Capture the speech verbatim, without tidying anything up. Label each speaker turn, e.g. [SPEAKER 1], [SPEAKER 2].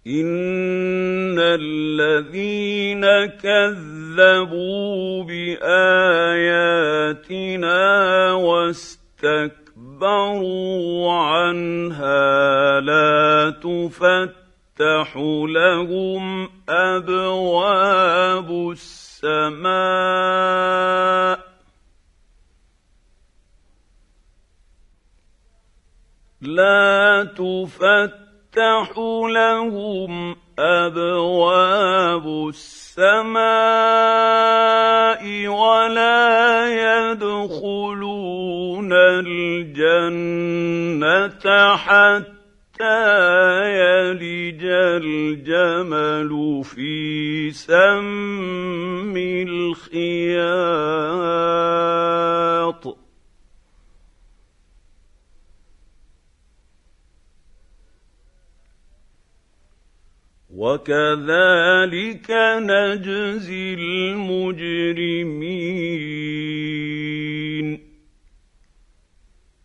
[SPEAKER 1] إِنَّ الَّذِينَ كَذَّبُوا بِآيَاتِنَا وَاسْتَكْبَرُوا عَنْهَا لَا تُفَتَّحُ لَهُمْ أَبْوَابُ السَّمَاءِ لا تفتح لهم أبواب السماء ولا يدخلون الجنة حتى يلج الجمل في سم الخياط وَكَذَلِكَ نَجْزِي الْمُجْرِمِينَ